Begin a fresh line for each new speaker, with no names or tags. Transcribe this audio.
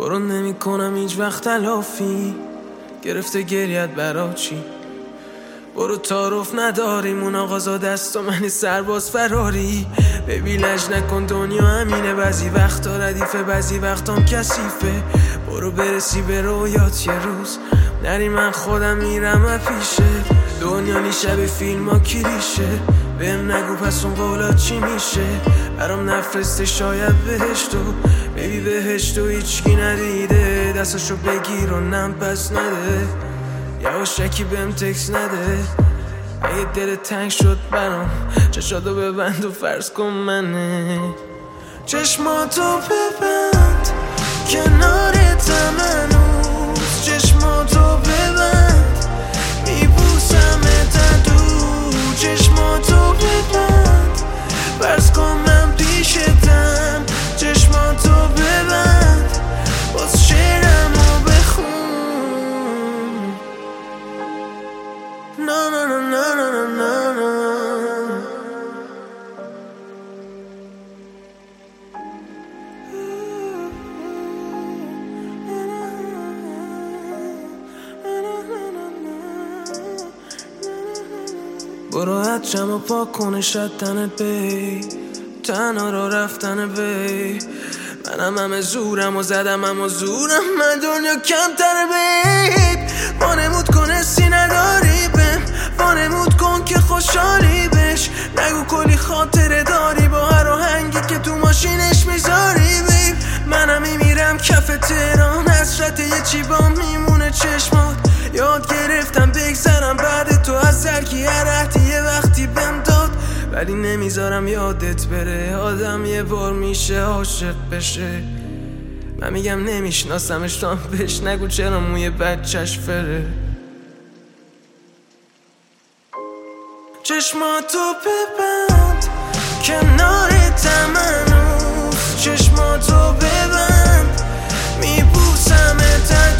برو نمی کنم هیچ وقت تلافی، گرفته گریت برا چی؟ برو تعارف نداریم اون آقازا دست و منی سرباز فراری. ببی لج نکن دنیا همینه، بعضی وقتا ردیفه بعضی وقتام کثیفه. برو برسی به رویات یه روز نری، من خودم میرم پیشه. دنیا نی شب فیلم ها کلیشه، بهم نگو پس اون قولات چی میشه. برام نفرسته شاید بهشتو، ببی بهشتو هیچکی ندیده. دستاشو بگیر و نم پس نده، یواشکی بهم تکس نده. اگه دل تنگ شد برام چشاتو ببند و فرض کن منه. چشماتو ببند کنارتم هنوز، چشماتو ببند میبوسمت دور. چشماتو ببند فرض کن من پیشتم. چشماتو ببند باز شعرمو بخون. نه نه نه نه نه نه نه. برو حجم و پاک کنه شد تنت بی، تنها را رفتن بی. منم همه زورم و زدم همه زورم، من دنیا کمتر بید. وانمود کن حسی نداری بهم، وانمود کن که خوشحالی بش. نگو کلی خاطره داری با هر آهنگی که تو ماشینش میذاری بیم. منم میمیرم کف تهران، حسرت یه چی با میمونه چشمات. یاد گرفتم بگذرم بعد تو از سرکی هر رهتی یه وقتی بهم داد. ولی نمیذارم یادت بره، آدم یه بار میشه عاشق بشه. من میگم نمیشناسمش تو هم بهش نگو چرا موی بچهش فره. چشماتو ببند کنارتم هنوز، چشماتو ببند میبوسمت